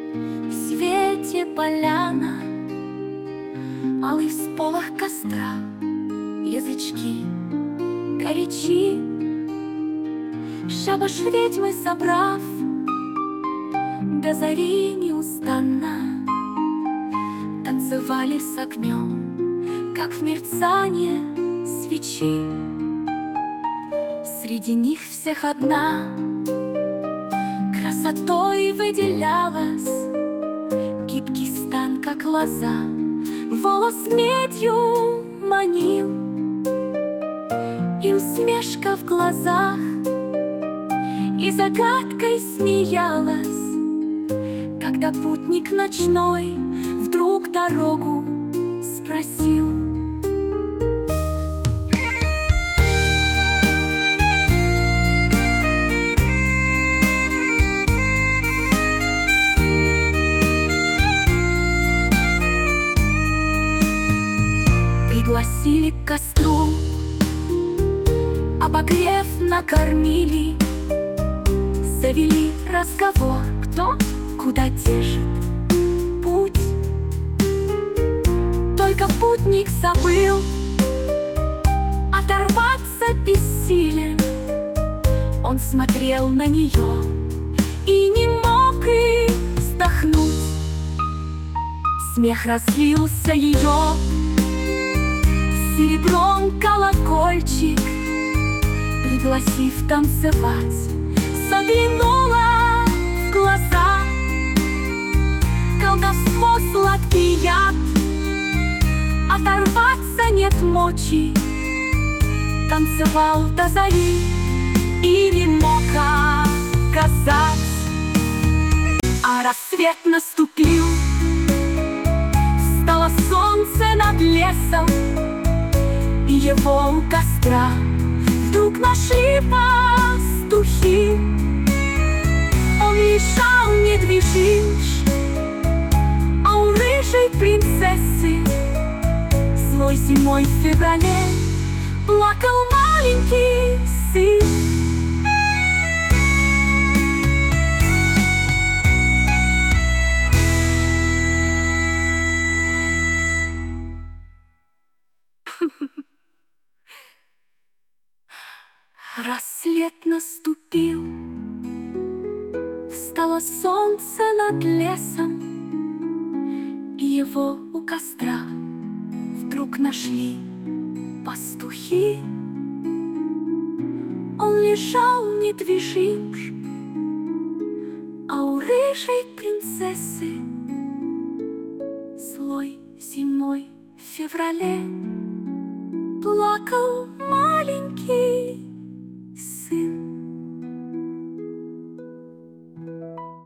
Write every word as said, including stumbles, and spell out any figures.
В свете поляна, алый всполох костра, язычки горячи. Шабаш ведьмы собрав, до зари неустанно танцевали с огнем, как в мерцание свечи. Среди них всех одна красотой выделялась, гибкий стан, как лоза, волос медью манил, и усмешка в глазах, и загадкой смеялась, когда путник ночной вдруг дорогу спросил. Пригласили к костру, обогрев накормили, завели разговор, кто куда держит путь. Только путник забыл, оторваться бессилен. Он смотрел на нее и не мог и вздохнуть. Смех разлился ее, серебром колокольчик, пригласив танцевать, заглянула в глаза. Колдовство, сладкий яд, оторваться нет мочи. Танцевал до зари и не мог оказать. А рассвет наступил, встало солнце над лесом, и его у костра вдруг нашли пастухи. Он лежал недвижим, а у рыжей принцессы злой зимой в феврале плакал маленький сын. Рассвет наступил, встало солнце над лесом, и его у костра вдруг нашли пастухи. Он лежал недвижим, а у рыжей принцессы злой зимой в феврале плакал маленький